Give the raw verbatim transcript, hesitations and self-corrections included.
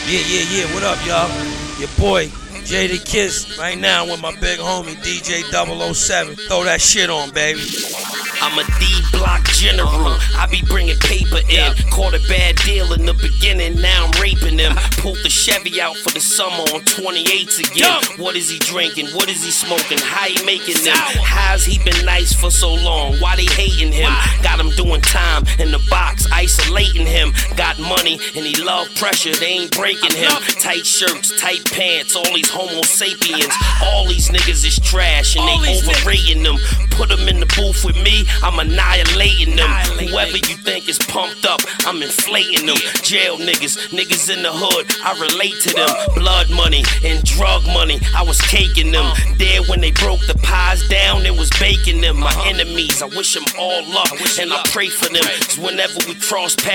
Yeah, yeah, yeah, what up, y'all? Your boy, Jadakiss, right now with my big homie, D J double oh seven. Throw that shit on, baby. I'm a D-block general, I be bringing paper in. Caught a bad deal in the beginning, now I'm raping them. Pulled the Chevy out for the summer on twenty-eights again. What is he drinking? What is he smoking? How he making them? How's he been nice for so long? Why they hating him? Got him doing time in the box, isolating him. Got money and he love pressure, they ain't breaking him. Tight shirts, tight pants, all these homo sapiens. All these niggas is trash and they overrating them. Put them in the booth with me, I'm annihilating them. Whoever you think is pumped up, I'm inflating them. Jail niggas, niggas in the hood, I relate to them. Blood money and drug money, I was caking them. There when they broke the pies down, it was baking them. My enemies, I wish them all luck, and I pray for them. Cause whenever we cross paths,